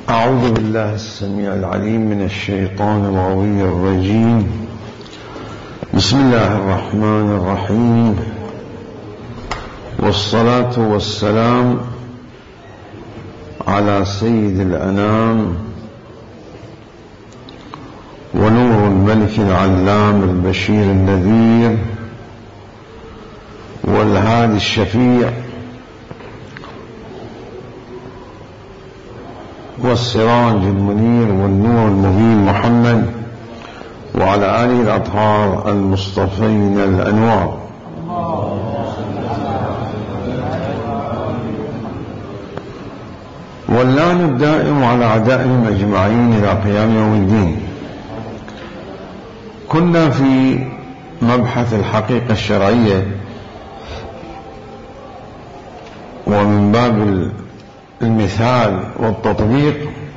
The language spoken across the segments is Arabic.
أعوذ بالله السميع العليم من الشيطان الغوي الرجيم. بسم الله الرحمن الرحيم، والصلاة والسلام على سيد الأنام ونور الملك العلام البشير النذير والهادي الشفيع والسراج المنير والنور المبين محمد وعلى آله الأطهار المصطفين الأنوار. واللعن الدائم على أعدائهم أجمعين إلى قيام يوم الدين. كنا في مبحث الحقيقة الشرعية، ومن باب المثال والتطبيق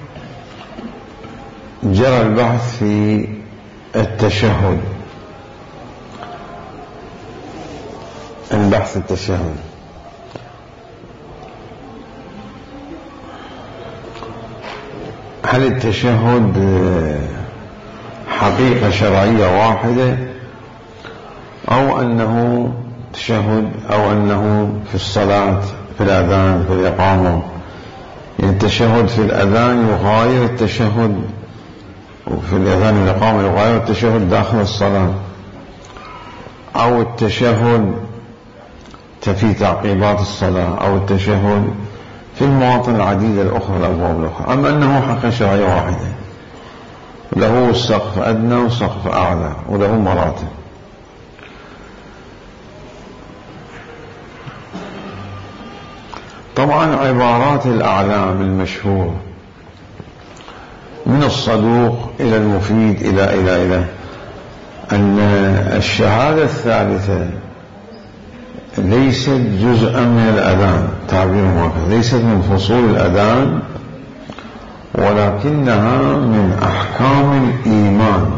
جرى البحث في التشهد. البحث التشهد، هل التشهد حقيقة شرعية واحدة، أو أنه تشهد، أو أنه في الصلاة، في الأذان، في الإقامة؟ يعني التشهد في الأذان يغاير التشهد، وفي الأذان والإقامة يغاير التشهد داخل الصلاة، أو التشهد في تعقيبات الصلاة، أو التشهد في المواطن العديدة الأخرى، الأبواب الأخرى. أما أنه حقيقة شرعية واحدة، له سقف أدنى وسقف أعلى وله مراتب. طبعا عبارات الأعلام المشهور من الصدوق إلى المفيد إلى أن الشهادة الثالثة ليست جزءا من الأذان، تعبيرهم هكذا، ليست من فصول الأذان، ولكنها من أحكام الإيمان،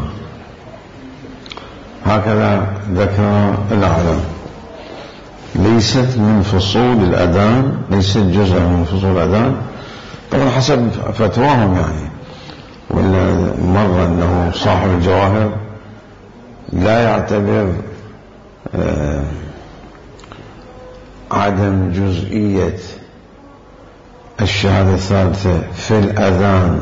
هكذا ذكر الأعلام. ليست من فصول الأذان، ليست جزء من فصول الأذان، طبعا حسب فتواهم يعني. ولا مرة أنه صاحب الجواهر لا يعتبر عدم جزئية الشهادة الثالثة في الأذان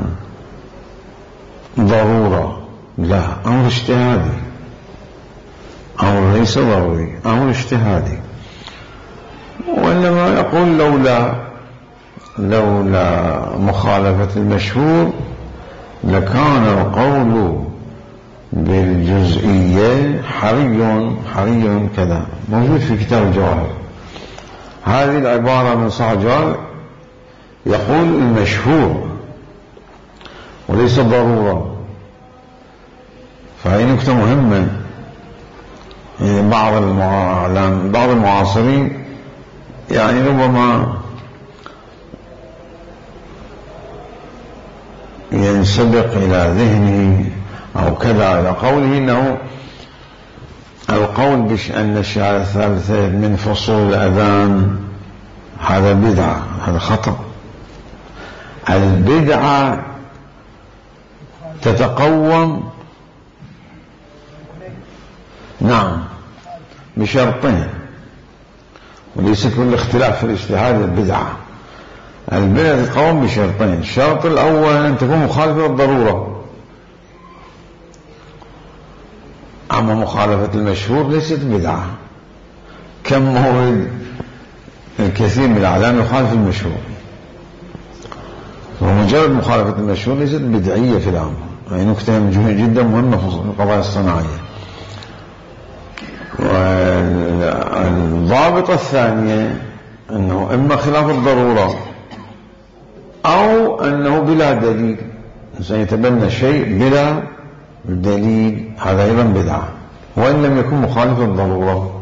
ضرورة، لا، أمر اجتهادي، أمر ليس ضروري، أمر اجتهادي. وإنما يقول لولا مخالفة المشهور لكان القول بالجزئية حري كذا، موجود في كتاب الجواهر. هذه العبارة من صاحب الجواهر يقول المشهور وليس ضرورة، فهي نكتة مهمة. بعض المعاصرين يعني ربما ينسبق إلى ذهنه أو كذا على قوله إنه القول بأن الشهادة الثالثة من فصول الأذان هذا بدعة، هذا خطأ. البدعة تتقوم نعم بشرطين، وليس كل اختلاف في الاجتهاد البدعة. البدعة تتقوم بشرطين. الشرط الأول أن تكون مخالفة للضرورة، أما مخالفة المشهور ليست بدعة. كم مورد الكثير من الأعلام يخالف المشهور، ومجرد مخالفة المشهور ليست بدعية في الأمر. هذه نكتة جدا مهمة في القضايا الصناعية. والضابطة الثانية أنه إما خلاف الضرورة أو أنه بلا دليل، سيتبنى شيء بلا دليل، هذا أيضا بدعة، وإن لم يكن مخالف الضرورة.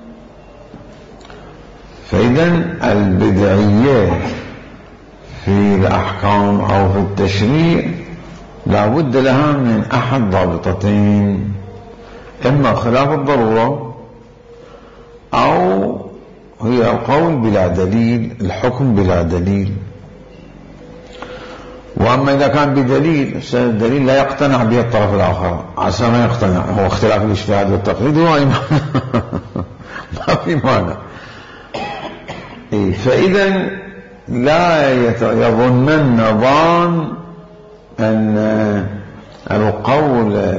فإذا البدعية في الأحكام أو في التشريع لا بد لها من أحد ضابطتين، إما خلاف الضرورة أو هي القول بلا دليل، الحكم بلا دليل. وأما إذا كان بدليل، الدليل لا يقتنع به الطرف الآخر، عسى ما يقتنع، هو اختلاف الاجتهاد والتقليد هو ما في مانع. فإذا لا يظنن ظان أن القول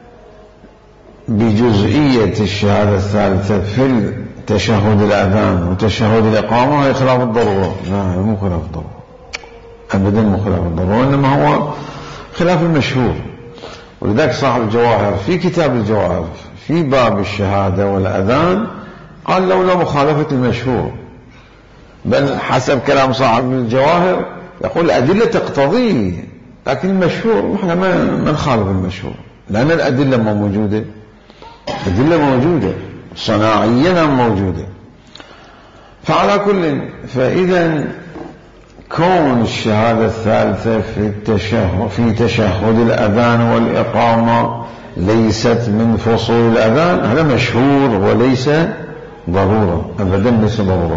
بجزئية الشهادة الثالثة في التشهد الأذان وتشهد الإقامة هي خلاف الضرورة. لا، مو خلاف الضرورة أبدا، مو خلاف الضرورة، إنما هو خلاف المشهور. ولذلك صاحب الجواهر في كتاب الجواهر في باب الشهادة والأذان قال لولا مخالفة المشهور، بل حسب كلام صاحب الجواهر يقول الأدلة تقتضيه، لكن المشهور نحن ما نخالف المشهور، لأن الأدلة ما موجودة، الأدلة موجودة صناعيا موجودة. فعلى كل، فإذا كون الشهادة الثالثة في تشهد الأذان والإقامة ليست من فصول الأذان هذا مشهور وليس ضرورة، أبدا ليس ضرورة.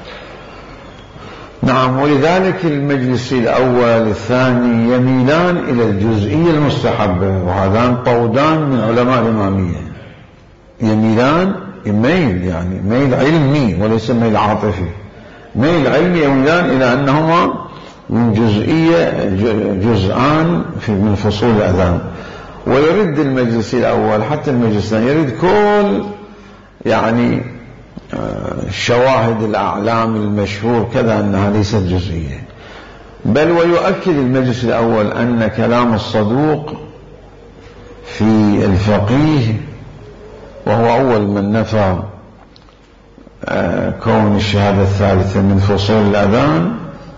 نعم. ولذلك المجلس الأول الثاني يميلان إلى الجزئية المستحبة، وهذان طودان من علماء الإمامية، يميلان ميل، يعني ميل علمي وليس ميل عاطفي، ميل علمي، يميلان إلى أنهما من جزئية جزءان من فصول الأذان. ويرد المجلس الأول حتى المجلس الثاني يرد كل يعني شواهد الأعلام المشهور كذا أنها ليست جزئية، بل ويؤكد المجلس الأول أن كلام الصدوق في الفقيه، وهو أول من نفى كون الشهادة الثالثة من فصول الأذان،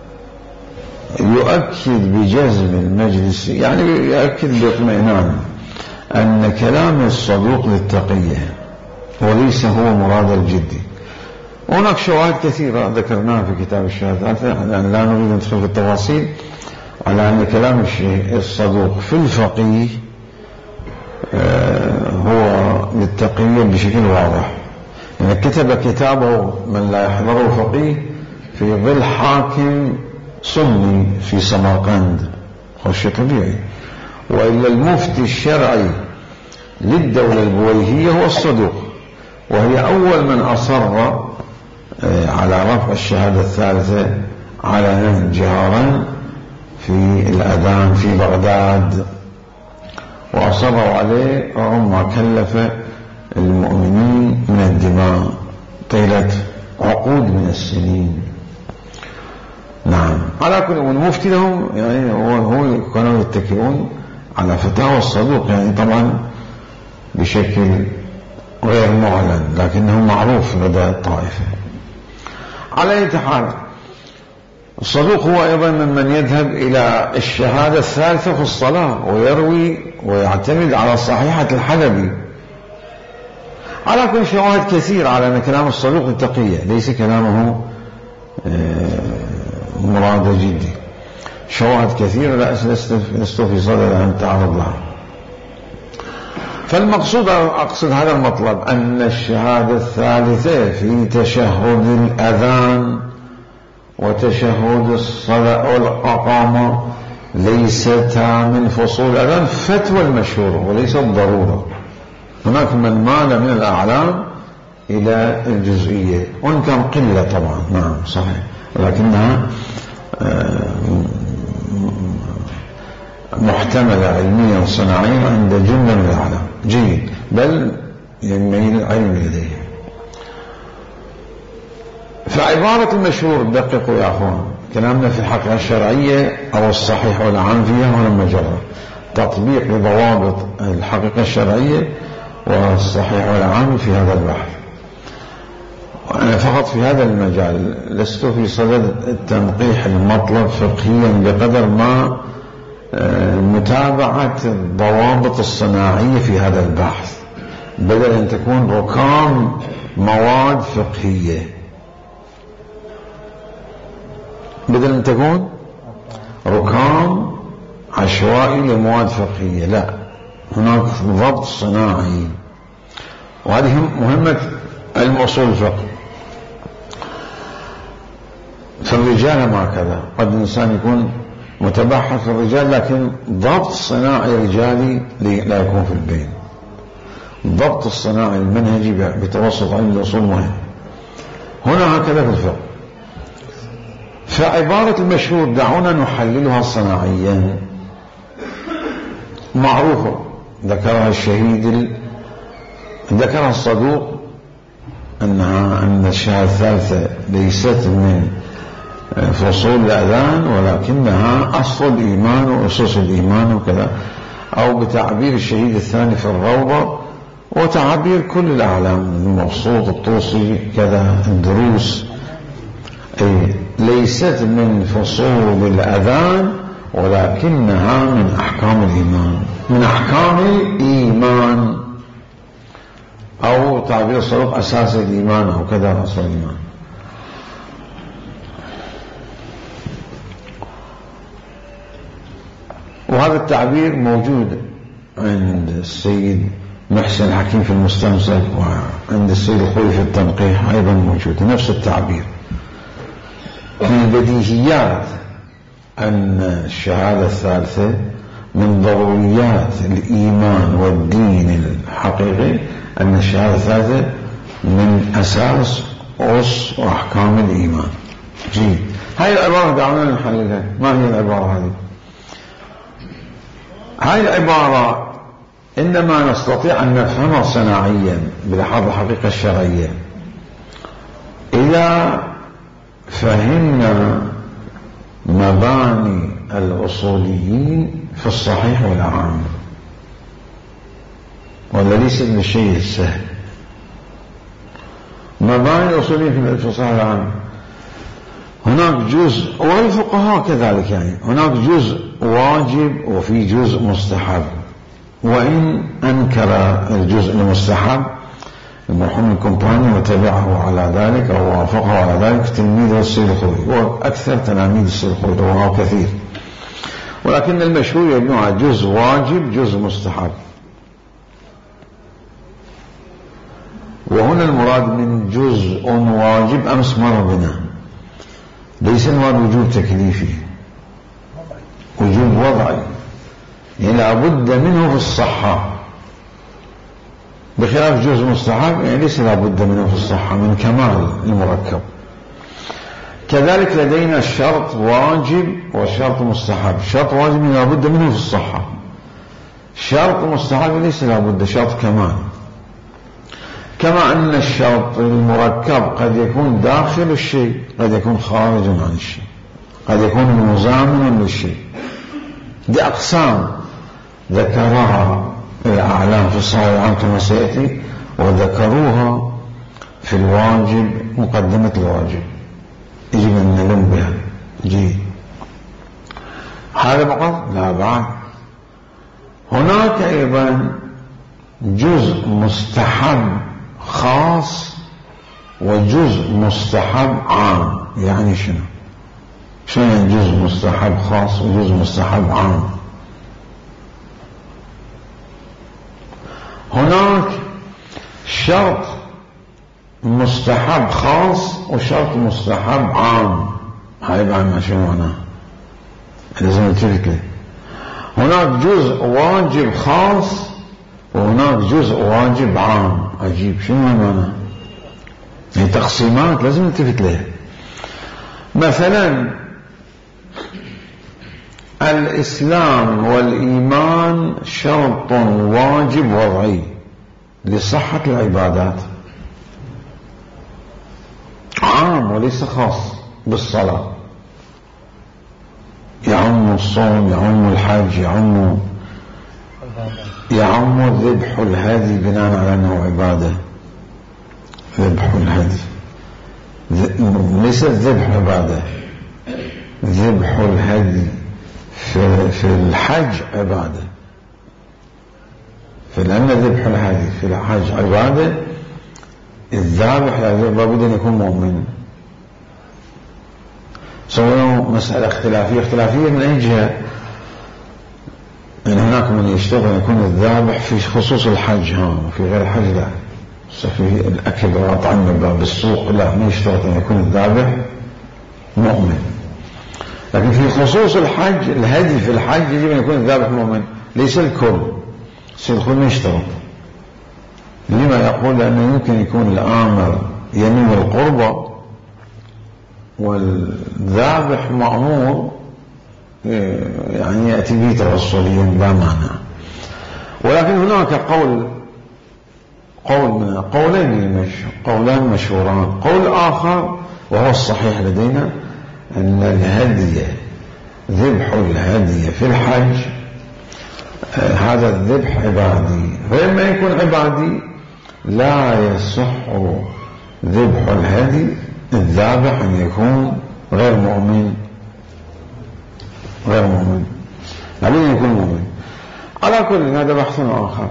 يؤكد بجزم المجلس، يعني يؤكد باطمئنان أن كلام الصدوق للتقية وليس هو مراد الجدي. هناك شواهد كثيرة ذكرناها في كتاب الشهادة، يعني لا نريد أن ندخل في التفاصيل، على أن كلام الصدوق في الفقيه هو للتقية بشكل واضح. يعني كتب كتابه من لا يحضره فقيه في ظل حاكم سني في سمرقند، هو شيء طبيعي، وإلا المفتي الشرعي للدولة البويهية هو الصدوق، وهي أول من أصر على رفع الشهادة الثالثة علنا جهارا في الأذان في بغداد، وأصروا عليه رغم ما كلف المؤمنين من الدماء طيلة عقود من السنين. نعم. على كل المفتي لهم يعني هو كانوا يتكئون على فتاوى الصدوق، يعني طبعا بشكل غير معلن، لكنه معروف لدى الطائفة. على أي حال الصدوق هو أيضا ممن يذهب إلى الشهادة الثالثة في الصلاة، ويروي ويعتمد على صحيحة الحلبي. على كل شواهد كثير على أن كلام الصدوق التقية ليس كلامه مراد جدي، شواهد كثيرة لست في صدد أن تعرض لها. فالمقصود، أقصد هذا المطلب، أن الشهادة الثالثة في تشهد الأذان وتشهد الصلاة والإقامة ليستا من فصول الأذان فتوى المشهور وليس الضرورة. هناك من مال من الأعلام إلى الجزئية، وإن كان قلة طبعا، نعم صحيح، ولكنها محتملة علميا صناعيا عند جملة من الأعلام، جيد، بل يميل العلم لديه. فعبارة المشهور، دققوا يا أخوان، كلامنا في الحقيقة الشرعية أو الصحيح والعام فيها هنا مجرد تطبيق لضوابط الحقيقة الشرعية والصحيح والعام في هذا البحث. وأنا فقط في هذا المجال لست في صدد التنقيح المطلب فقهيا بقدر ما متابعة الضوابط الصناعية في هذا البحث، بدل أن تكون ركام مواد فقهية، بدل أن تكون ركام عشوائي لمواد فقهية، لا، هناك ضبط صناعي، وهذه مهمة علم أصول الفقه. فالرجال ما كذا، قد الإنسان يكون متبحث في الرجال، لكن ضبط صناعي رجالي لا يكون في البين. ضبط الصناعي المنهجي بتوسط علم الأصول مهم. هنا هكذا في الفقه. فعبارة المشهور دعونا نحللها صناعيا معروفة، ذكرها الشهيد ذكرها الصدوق أن الشهادة الثالثة ليست من فصول الأذان ولكنها أصل الإيمان وأسس الإيمان وكذا، أو بتعبير الشهيد الثاني في الروضة وتعبير كل الأعلام المبسوط الطوسي كذا الدروس، ليست من فصول الأذان ولكنها من أحكام الإيمان، من أحكام الإيمان، أو تعبير الصدوق أساس الإيمان أو كذا أصل الإيمان. وهذا التعبير موجود عند السيد محسن الحكيم في المستمسك، وعند السيد الخوي في التنقيح أيضا موجود نفس التعبير. من البديهيات أن الشهادة الثالثة من ضروريات الإيمان والدين الحقيقي، أن الشهادة الثالثة من أساس أس وأحكام الإيمان. جيد، هاي العبارة دعونا نحللها. ما هي العبارة هذه؟ هاي العبارة إنما نستطيع أن نفهمها صناعيا بلحاظ الحقيقة الشرعية إذا فهمنا مباني الأصوليين في الصحيح والعام، ولا ليس بالشيء السهل. مباني الأصوليين في الصحيح والعام هناك جزء، والفقهاء كذلك، يعني هناك جزء واجب وفي جزء مستحب. وإن أنكر الجزء المستحب المرحوم الكومباني وتبعه على ذلك أو وافقه على ذلك تلميذ السيد الخوي وأكثر تلاميذ السيد الخوي وهو كثير، ولكن المشهور يبنوها جزء واجب جزء مستحب. وهنا المراد من جزء واجب أمس مر بنا، ليس المراد وجوب تكليفي، وجوب وضعي، يعني لابد منه في الصحة، بخلاف جزء مستحب يعني ليس لابد منه في الصحة من كمال المركب. كذلك لدينا الشرط واجب والشرط مستحب. شرط واجب لابد منه في الصحة، شرط مستحب ليس لابد، شرط كمال. كما أن الشرط المركب قد يكون داخل الشيء قد يكون خارج عن الشيء، قد يكون مزامنا للشيء. دي أقسام ذكرها الأعلام في الصحيح العام كما سيأتي، وذكروها في الواجب مقدمة الواجب، يجب أن نلم بها. جيد، هذا فقط؟ لا، بعد هناك أيضا جزء مستحب خاص وجزء مستحب عام. يعني شنو يعني جزء مستحب خاص وجزء مستحب عام؟ هناك شرط مستحب خاص وشرط مستحب عام. هاي معنى شنو معناه؟ لازم نتفق له. هناك جزء واجب خاص وهناك جزء واجب عام. عجيب، شنو معناه؟ هي تقسيمات لازم نتفق لها. مثلا الإسلام والإيمان شرط واجب وضعي لصحة العبادات، عام وليس خاص بالصلاة، يعم الصوم، يعم الحج، يعم ذبح الهدي بناء على أنه عبادة. ذبح الهدي ليس الذبح عبادة، ذبح الهدي في الحج عبادة، فلأن ذبح الهدي في الحج عبادة، الذابح لابد أن يكون مؤمن. سواء مسألة اختلافية من أي جهة، يعني هناك من يشتغل أن يكون الذابح في خصوص الحج، وفي غير الحج لا، في الأكل والأطعمة بالسوق لا، ما يشتغل أن يكون الذابح مؤمن. لكن في خصوص الحج، الهدي في الحج يجب أن يكون الذابح مؤمن، ليس الكل. الكل ما يشترط. لما يقول؟ لأنه يمكن يكون الآمر ينوي القربة والذابح مأمور يعني يأتي به توصليا لا معنى. ولكن هناك قولان مشهوران. قول آخر وهو الصحيح لدينا أن الهدي، ذبح الهدي في الحج، هذا الذبح عبادي، فلما يكون عبادي لا يصح ذبح الهدي الذابح أن يكون غير مؤمن، لابد أن يكون مؤمن. على كل هذا بحث آخر.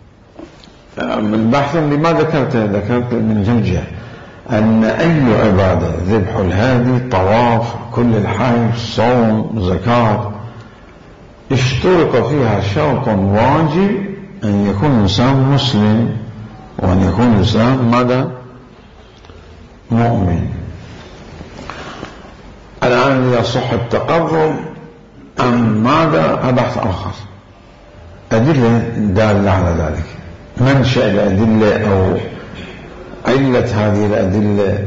البحث اللي ما ذكرت من جمجة أن أي عبادة، ذبح الهادي، طواف، كل الحج، صوم، زكاة، اشترط فيها شرط واجب أن يكون الإنسان مسلم، وأن يكون الإنسان ماذا؟ مؤمن. الآن يصح التقرب أم ماذا؟ هذا بحث آخر. أدلة دالة على ذلك، منشأ الأدلة أو علة هذه الأدلة،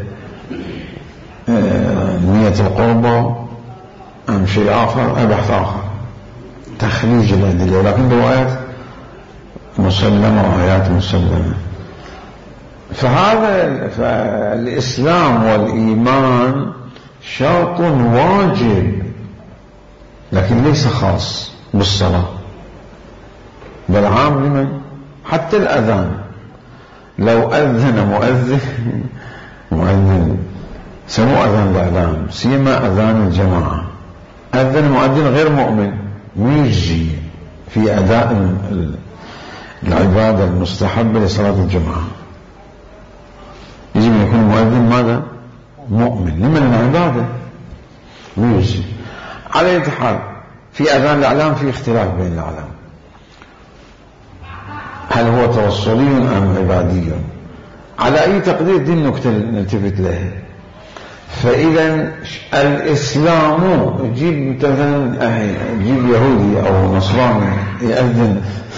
نية القربة أم شيء آخر، بحث آخر، تخريج الأدلة، لكن روايات مسلمة وآيات مسلمة. فالإسلام والإيمان شرط واجب، لكن ليس خاص بالصلاة، بل عام لمن؟ حتى الأذان. لو أذن مؤذن سمو أذان الإعلام، سيما أذان الجماعة، أذن مؤذن غير مؤمن، يجزي في أداء العبادة المستحبة لصلاة الجماعة. يجب أن يكون المؤذن ماذا؟ مؤمن، لمن العبادة يجزي. على أي حال في أذان الإعلام في اختلاف بين الأعلام، هل هو توصلي أم عبادي؟ على أي تقدير دي النكتة نلتفت لها. فإذا الإسلام جيب مثلا جيب يهودي أو نصراني يأذن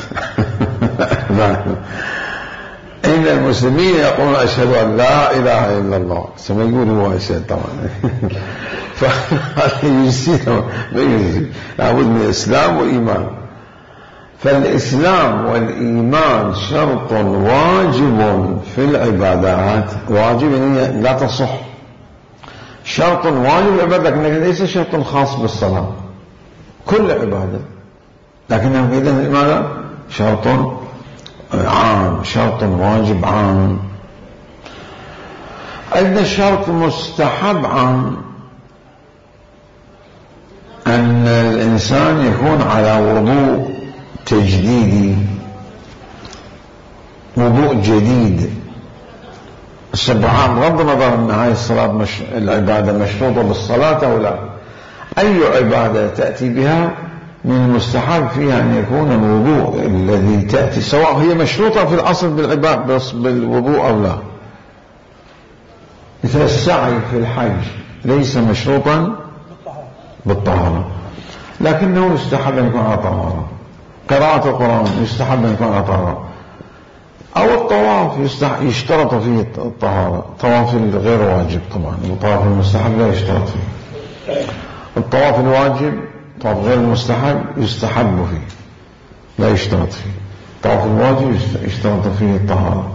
إن المسلمين يقولون أشهد أن لا إله إلا الله، سما يقول هو أشهد طبعا فهذا يجزي ما يجزي، لابد من إسلام وإيمان. فالإسلام والإيمان شرط واجب في العبادات، واجب يعني لا تصح، شرط واجب العبادة، لكن ليس شرط خاص بالصلاة، كل عبادة، لكنه إذا ماذا؟ شرط عام، شرط واجب عام. أيضا شرط مستحب عام، أن الإنسان يكون على وضوء تجديدي، وضوء جديد. السبعان بغض النظر أن هذه الصلاة العبادة مشروطة بالصلاة أو لا، أي عبادة تأتي بها من المستحب فيها أن يكون الوضوء الذي تأتي، سواء هي مشروطة في الأصل بالوضوء أو لا. مثل السعي في الحج ليس مشروطا بالطهارة، لكنه يستحب أن يكون على طهارة. قراءة القرآن يستحب أن يكون على طهارة. أو الطواف يشترط فيه الطهارة، طواف الغير واجب طبعا، الطواف المستحب لا يشترط فيه. الطواف الواجب طواف غير المستحب يستحب فيه لا يشترط فيه، الطواف الواجب يشترط فيه الطهارة.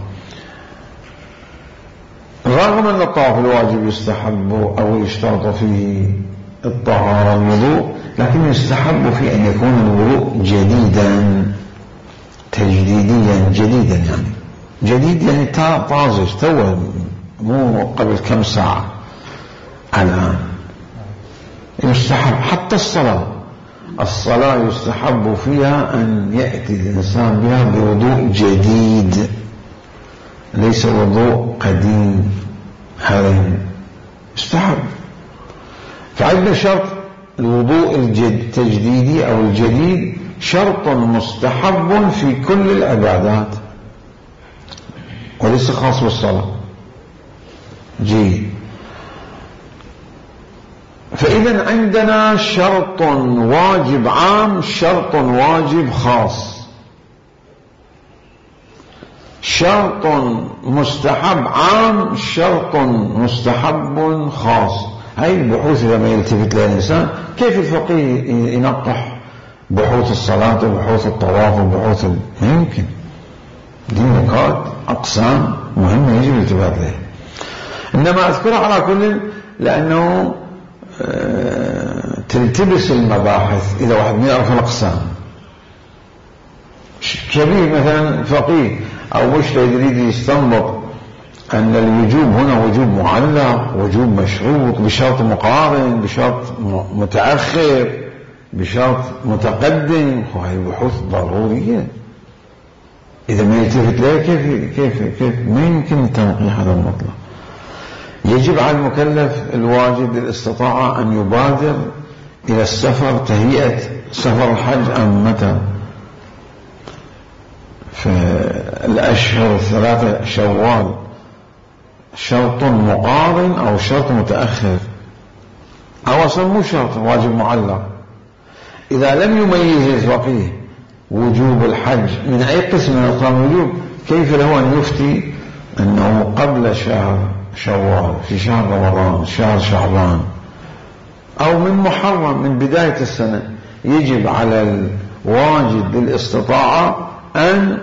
رغم أن الطواف الواجب يستحب أو يشترط فيه الطهارة الوضوء، لكن يستحب فيه أن يكون الوضوء جديدا تجديديا، جديدا يعني جديد يعني طازج تو، مو قبل كم ساعة. الآن يستحب حتى الصلاة يستحب فيها أن يأتي الإنسان بها بوضوء جديد، ليس وضوء قديم، هذا يستحب. فعندنا شرط الوضوء التجديدي أو الجديد شرط مستحب في كل العبادات وليس خاص بالصلاة. جيد. فإذا عندنا شرط واجب عام، شرط واجب خاص، شرط مستحب عام، شرط مستحب خاص. هاي البحوث لما يلتفت لها الإنسان، كيف الفقيه ينقح بحوث الصلاة وبحوث الطواف وبحوث ما يمكن. دي نقاط أقسام مهمة يجب الالتفات لها. إنما أذكرها على كل لأنه تلتبس المباحث إذا واحد من يعرف الأقسام. كبير مثلا فقيه أو مجتهد يريد يستنبط أن الوجوب هنا وجوب معلق، وجوب مشروط، بشرط مقارن، بشرط متأخر، بشرط متقدم، وهي بحوث ضرورية. إذا ما يلتفت لها كيف ما يمكن تنقيح هذا المطلب. يجب على المكلف الواجب للاستطاعة أن يبادر إلى السفر، تهيئة سفر الحج أم متى؟ فالأشهر 3 شوال شرط مقارن أو شرط متأخر، أو أصلا مو شرط، واجب معلق. إذا لم يميز الفقيه وجوب الحج من أي قسم من أقسام الوجوب، كيف له أن يفتي أنه قبل شهر شوال، في شهر رمضان، شهر شعبان، أو من محرم، من بداية السنة؟ يجب على الواجد للاستطاعة أن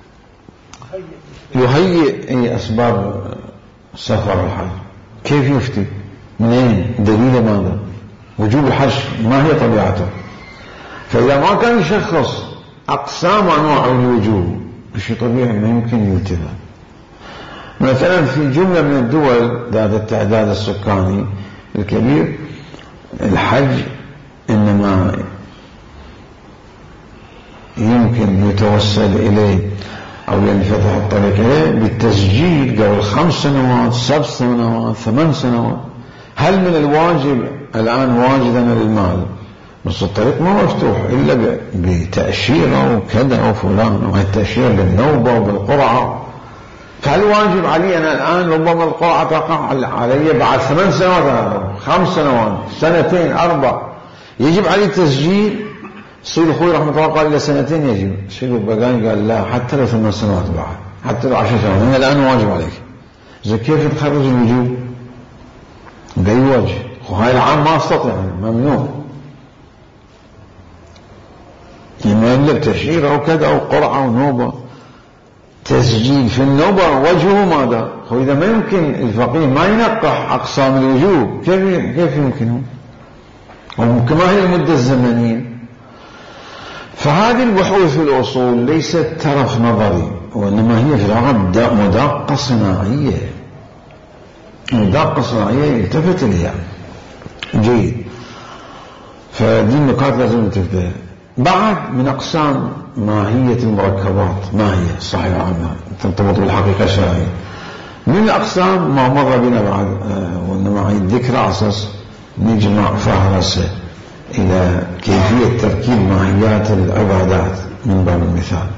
يهيئ أسباب سفر الحج. كيف يفتي؟ منين؟ دليل ماذا؟ وجوب الحج ما هي طبيعته؟ فإذا ما كان يشخص أقسام أنواع الوجوب بشيء طبيعي ما يمكن يلتفت. مثلا في جملة من الدول ذات التعداد السكاني الكبير، الحج إنما يمكن يتوسل إليه أو ينفتح الطريق إليه بالتسجيل قبل 5 سنوات، 7 سنوات، 8 سنوات. هل من الواجب الآن واجدا للمال؟ بس الطريق ما مفتوح إلا بتأشيرة وكذا وفلان، وهي التأشيرة للنوبة وبالقرعة. فهل واجب علي أنا الآن ربما القرعة تقع علي بعد 8 سنوات، 5 سنوات، 2 4 يجب علي تسجيل؟ سيد أخوي رحمة الله قال إلى 2 يجب. سيد البقاني قال لا، حتى لو 8 سنوات بعد، حتى لو 10 سنوات، أنا الآن واجب عليك. إذا كيف تخرج الوجوب بأي وجه؟ وهاي العام ما أستطيع، ممنوع، لما يملك تشعير أو كذا أو قرعة ونوبة. تسجيل في النوبة وجهه ماذا؟ وإذا ما يمكن الفقيه ما ينقح أقسام الوجوب، كيف يمكنه؟ وكما هي المدة الزمنية. فهذه البحوث في الأصول ليست ترف نظري، وإنما هي في الواقع مداقة صناعية، مداقة صناعية يلتفت لها. جيد. فدي النقاط لازم نلتفت. بعد من أقسام ماهية المركبات، ما هي صحيحة عنها ترتبط بالحقيقة الشرعية. من الأقسام ما مر بنا بعد، وإنما هي الذكر على أساس نجمع فهرسة إلى كيفية تركيب ماهيات العبادات من باب المثال.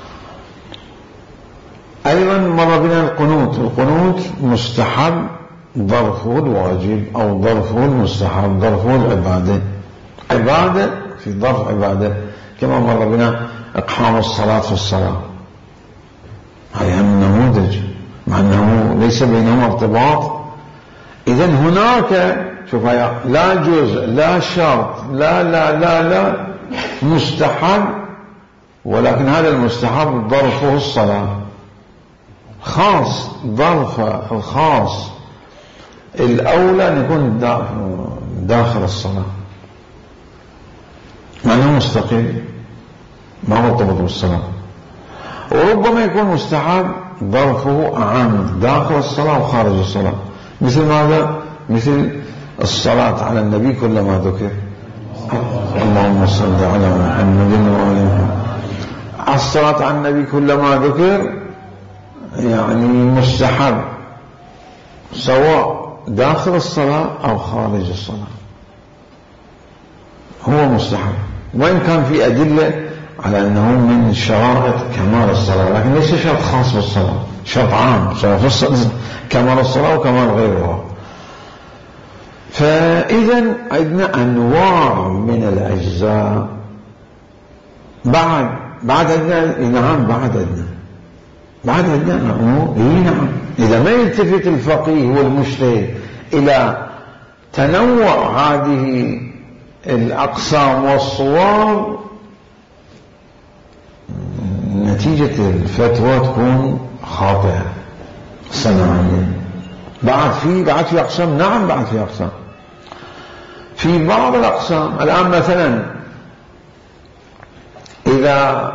أيضا مر بنا القنوت. القنوت مستحب ظرفه الواجب أو ظرفه المستحب، ظرفه العبادة، عبادة في ظرف عبادة، كما مر بنا إقحام الصلاة في الصلاة. هذا من نموذج، مع أنه ليس بينهما ارتباط. إذن هناك شوف، لا جزء، لا شرط، لا لا لا لا، مستحب، ولكن هذا المستحب ظرفه الصلاة خاص. ظرف الخاص الأولى أن يكون داخل الصلاة، مع أنه مستقل ما مرتبط بالصلاة. وربما يكون مستحب ظرفه أعام، داخل الصلاة وخارج الصلاة. مثل ماذا؟ مثل الصلاة على النبي كلما ذكر اللهم صل على محمد وآل محمد. الصلاة على النبي كلما ذكر يعني مستحب، سواء داخل الصلاة أو خارج الصلاة، هو مستحب. وإن كان في أدلة على أنه من شرائط كمال الصلاة، لكن ليس شرط خاص بالصلاة، شرط عام، سواء في الصلاة كمال الصلاة وكمال غيرها. فإذا عندنا أنواع من الأجزاء. بعد عندنا نعم، بعد عندنا أمور. نعم، إذا ما يلتفت الفقيه والمجتهد إلى تنوع هذه الأقسام والصور، نتيجة الفتوى تكون خاطئة صناعيا. بعد في أقسام. نعم، بعد في أقسام. في بعض الأقسام الآن مثلا إذا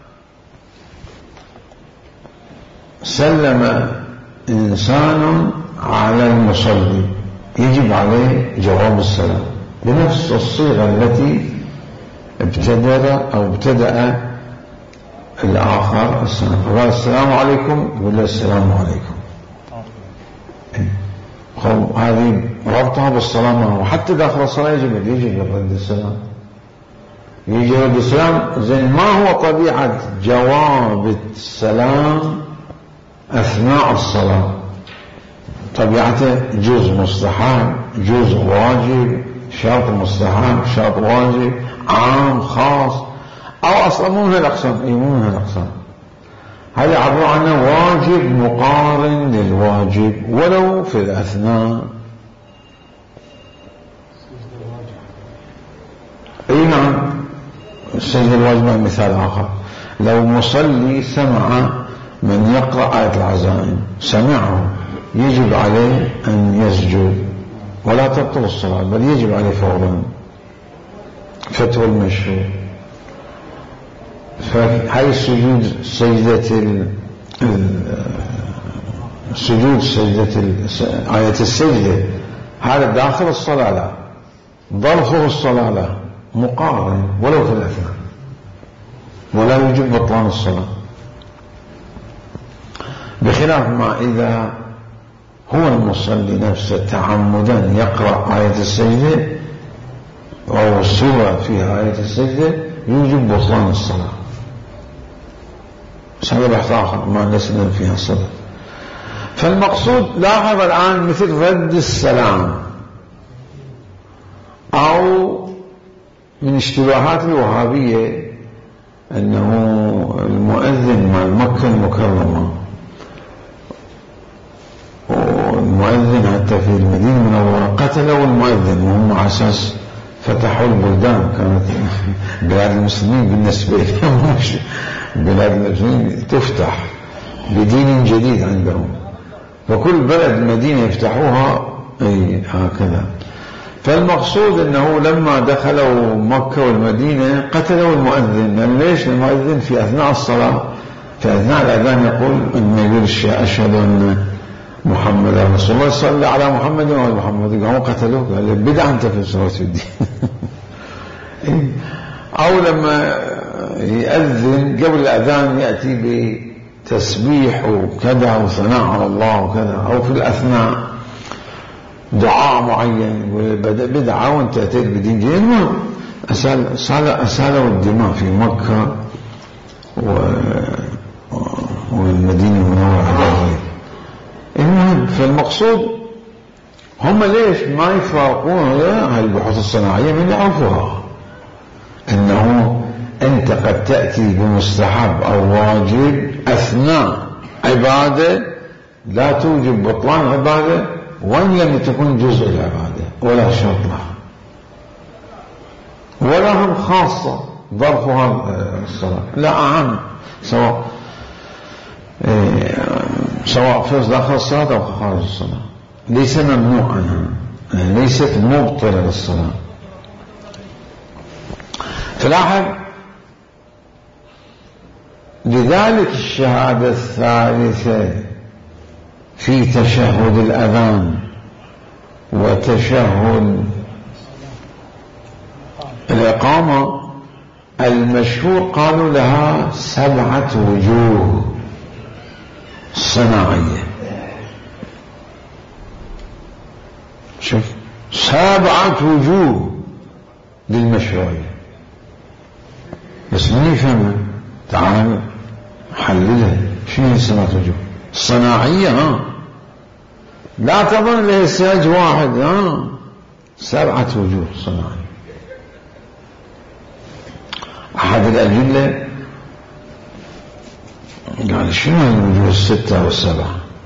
سلم إنسان على المصلي يجب عليه جواب السلام بنفس الصيغة التي ابتدأ الآخر السلام. قال السلام عليكم، يقول له السلام عليكم. هذه ربطها بالصلاة، وحتى داخل الصلاة يجب رد السلام. يجي رد السلام. زين، ما هو طبيعة جواب السلام أثناء الصلاة؟ طبيعته جزء مستحب، جزء واجب، شرط مستحب، شرط واجب، عام، خاص، أو أصلا مو من الأقسام. هذا عبارة عنه واجب مقارن للواجب ولو في الأثناء. نعم، السجد الواجب. مثال آخر، لو مصلي سمع من يقرأ آية العزائم، سمعه، يجب عليه أن يسجد ولا تبطل الصلاة، بل يجب عليه فورا. فتوى المشهور. فهي سجود سجدة آية السجدة، هذا داخل الصلاة لا، ظرفه الصلاة لا، مقارن ولو في الأثناء، ولا يجب بطلان الصلاة. بخلاف ما إذا هو المصلي نفسه تعمدا يقرأ آية السجدة أو السورة فيها آية السجدة، يجب بطلان الصلاة. هذا بحث آخر ما نسلم فيها الصلاة. فالمقصود لاحظ الآن مثل رد السلام، أو من اشتباهات الوهابية أنه المؤذن مال مكة المكرمة والمؤذن حتى في المدينة المنورة قتلوا المؤذن، وهم على أساس فتحوا البلدان. كانت بلاد المسلمين بالنسبة لهم بلاد المسلمين تفتح بدين جديد عندهم، وكل بلد مدينة يفتحوها هكذا. فالمقصود أنه لما دخلوا مكة والمدينة قتلوا المؤذن. يعني ليش؟ المؤذن في أثناء الصلاة، في أثناء الأذان يقول أن يقول أشهد أن محمد رسول الله، صلى على محمد وعلى محمد. قاموا قتلوه، قال بدعة أنت في الصلاة الدين. أو لما يأذن قبل الأذان يأتي بتسبيح وكذا وثناء على الله وكذا، أو في الأثناء دعاء معين بدعة وانت أتيت بدين جديد. أسالوا الدماء في مكة والمدينة المنورة. المهم، فالمقصود هم ليش ما يفرقون البحوث الصناعية من يعرفوها أنه أنت قد تأتي بمستحب أو واجب أثناء عبادة لا توجب بطلان عبادة وإن لم تكن جزء العبادة ولا شرط لها، ولا هم خاصة ظرفها الصلاة، لا أعم، سواء في داخل الصلاة أو خارج الصلاة، ليس ممنوع عنها، ليست مبطلة للصلاة. فلاحظ لذلك الشهادة الثالثة في تشهد الأذان وتشهد الإقامة المشهور قالوا لها 7 وجوه صناعية. شوف 7 وجوه للمشروعية، بس من يفهمها؟ تعال حللها. شنو 7 وجوه صناعية؟ لا تظن له سياج واحد. 7 وجوه صناعي. أحد الأجلة قال شنو الوجوه 6 و7؟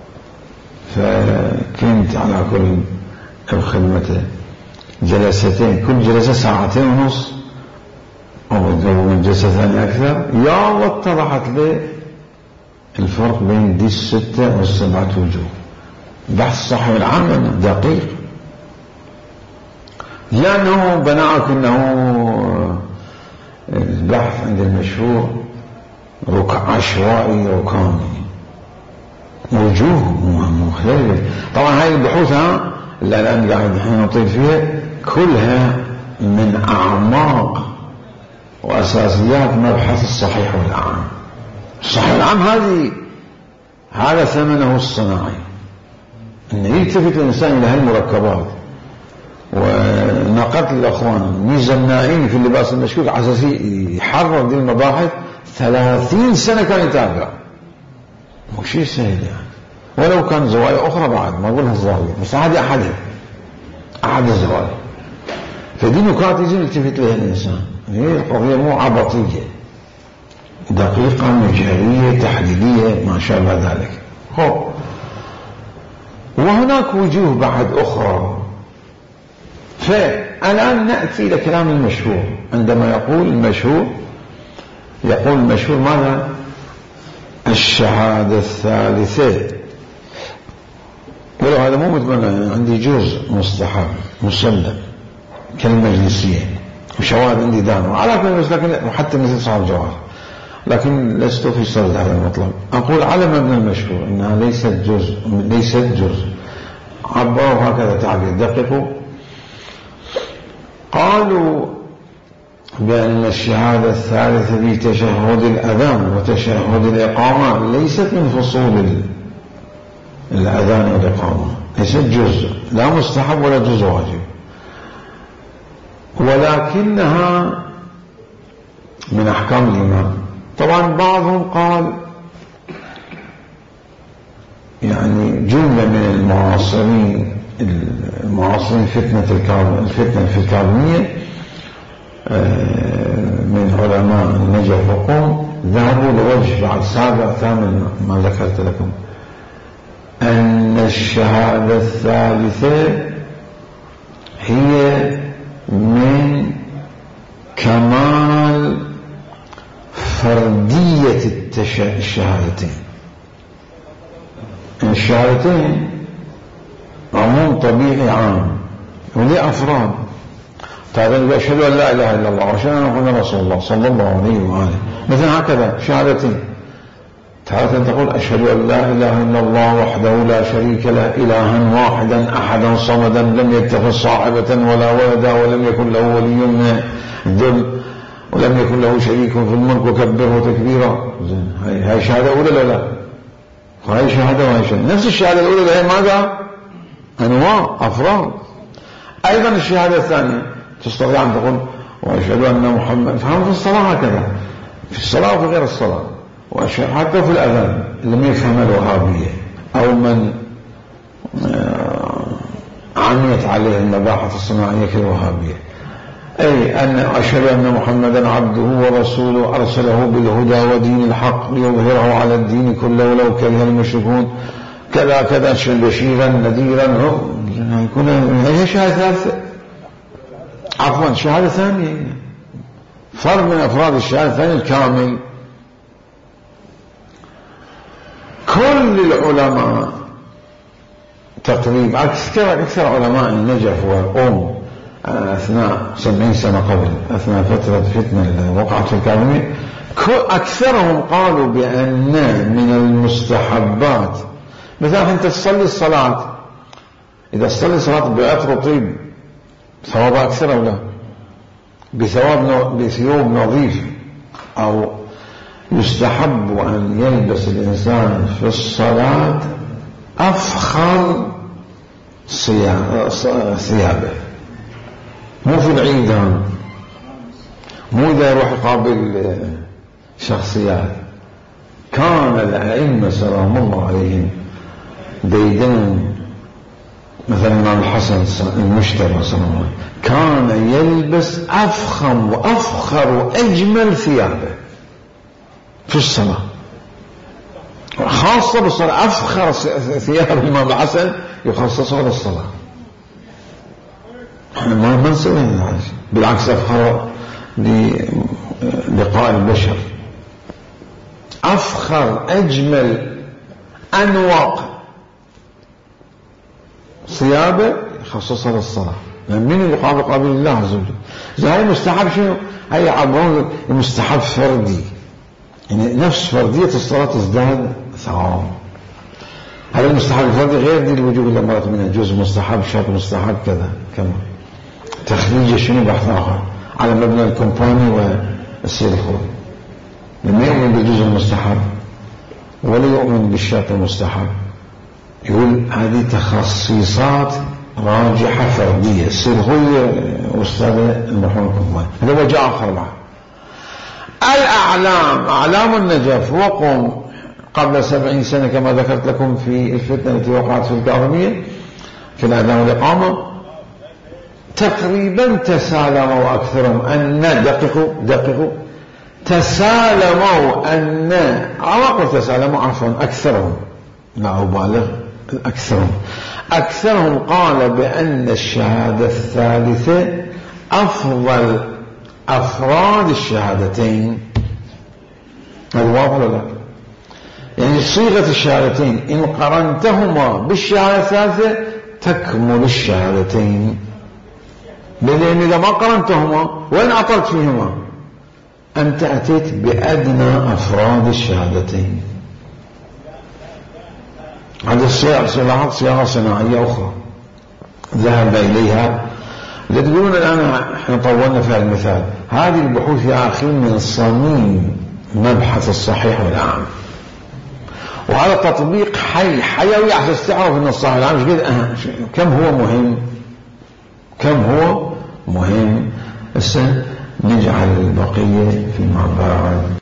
فكنت على كل بخدمته جلستين، كل جلسة 2.5 ساعة أو من جلسة ثانية أكثر. يا الله اتضحت لي الفرق بين دي 6 و7 وجوه. بحث صحيح العام دقيق، لأنه بناء أنه البحث عند المشهور عشوائي ركامي، وجوه مختلفة. طبعا هاي البحوث اللي الآن قاعد نحن نطيل فيها كلها من أعماق وأساسيات مبحث الصحيح والعام. الصحيح والعام هذا ثمنه الصناعي، أن يلتفت الإنسان إلى هذه المركبات. ونقلت الأخوان ميزنائين في اللباس المشكوك على أساس يحرر دي المباحث 30 سنة كان يتابع، مو شيء سهل يعني. ولو كان زوايا أخرى بعد، ما أقولها الزاوية، بس هذه أحد الزوايا. فدي نكات يجب يلتفت لها الإنسان. هي القضية مو عبطية، دقيقة مجهرية تحليلية ما شابه ذلك. وهناك وجوه بعد أخرى. فالآن نأتي إلى كلام المشهور. عندما يقول المشهور ماذا؟ الشهادة الثالثة. ولو هذا مو متمنى، عندي جزء مستحب مسلم كالمجلسية، وشواهد عندي دانو على كل بس، لكن وحتى مثل صاحب جواهر، لكن لست في صدد هذا المطلب. أقول على مبنى المشهور إنها ليست جزء عبروا هكذا تعبير دققوا. قالوا بأن الشهادة الثالثة في تشهد الأذان وتشهد الإقامة ليست من فصول الأذان والإقامة، ليست جزء، لا مستحب ولا جزء واجب، ولكنها من أحكام الإمام. طبعا بعضهم قال يعني جملة من المعاصرين الفتنة في الكاظمية من علماء النجف وقوم ذهبوا لوجه بعد 7 8 ما ذكرت لكم، أن الشهادة الثالثة هي من كمال فردية الشهادتين. الشهادتين عموم طبيعي عام، ولي أفراد. تعالى أشهد أن لا إله إلا الله وأشهد أن محمدا رسول الله صلى الله عليه وآله، مثلا هكذا شهادتين. تعالى تقول أشهد أن لا إله إلا الله وحده لا شريك له إلها واحدا أحدا صمدا لم يتخذ صاحبة ولا ولدا ولم يكن له ولي من الذل ولم يكن له شريك في الملك وكبره تكبيرا. هاي شهادة أولى ولا لا؟ وهي شهادة وهي شهادة. نفس الشهادة الأولى هي ماذا؟ أنواع أفراد. أيضا الشهادة الثانية تستطيع أن تقول وأشهد أن محمد، فهم في الصلاة هكذا، في الصلاة وفي غير الصلاة، حتى في الأذان لم يفهم الوهابية أو من عميت عليه المباحث الصناعية كالوهابية، أي أن أشهد أن محمدا عبده ورسوله أرسله بالهدى ودين الحق ليظهره على الدين كله ولو كره المشركون كذا كذا بشيرا نذيرا. يكون هي شهادة ثالثة، عفوا شهادة ثانية، فرد من أفراد الشهادة الثانية الكامل. كل العلماء تقريبا أكثر علماء النجف والقوم أثناء 70 سنة قبل، أثناء فتنة وقعت في الكاظمية، أكثرهم قالوا بأن من المستحبات مثلا أنت تصلي الصلاة، إذا تصلي الصلاة بعطر طيب ثواب أكثر أو لا؟ بثياب نظيف، أو يستحب أن يلبس الإنسان في الصلاة أفخر ثيابه، مو في العيد، مو إذا يروح يقابل شخصيات. كان الأئمة سلام الله عليهم ديدان مثلا الإمام الحسن المجتبى صلى الله عليه وسلم كان يلبس أفخم وأفخر وأجمل ثيابه في الصلاة، خاصة بالصلاة. أفخر ثياب الإمام الحسن يخصصها للصلاة. احنا ما نسوي هذا، بالعكس أفخر للقاء البشر. أفخر أجمل أنوق ثيابه يخصصها للصلاة، لأن من اللي قابل الله عز وجل. زي المستحب شنو؟ هي عبارة المستحب فردي، يعني نفس فردية الصلاة تزداد ثواب. هذا المستحب الفردي غير دي الوجوب اللي مرت منها، جزء مستحب، شرط مستحب، كذا كما تخريج شنو بحث آخر على مبنى الكومباني والسير الخروج. لما يؤمن بالجزء المستحب ولا يؤمن بالشرط المستحب، يقول هذه تخصيصات راجحة فردية. السير الخروج أستاذ المرحوم الكومباني هذا وجه آخر معه. الأعلام، أعلام النجف وقوم قبل 70 سنة كما ذكرت لكم في الفتنة التي وقعت في الكاظمية في الأذان والإقامة، تقريبا تسالموا أكثرهم أن دققوا تسالموا أن عواقب تسالموا عفوا أكثرهم، لا أبالغ، أكثرهم قال بأن الشهادة الثالثة أفضل أفراد الشهادتين. هذا واضح ولا لا؟ يعني صيغة الشهادتين إن قرنتهما بالشهادة الثالثة تكمل الشهادتين، لأن إذا ما قرنتهما وإن أطلت فيهما أنت أتيت بأدنى أفراد الشهادتين. هذه صيغة صناعية أخرى ذهب إليها. تقولون الآن احنا طولنا في المثال، هذه البحوث يا أخي من صميم مبحث الصحيح والعام، وهذا تطبيق حيوي عشان تستعرف ان الصحيح والعام مش كده كم هو مهم. نجعل البقية فيما بعد.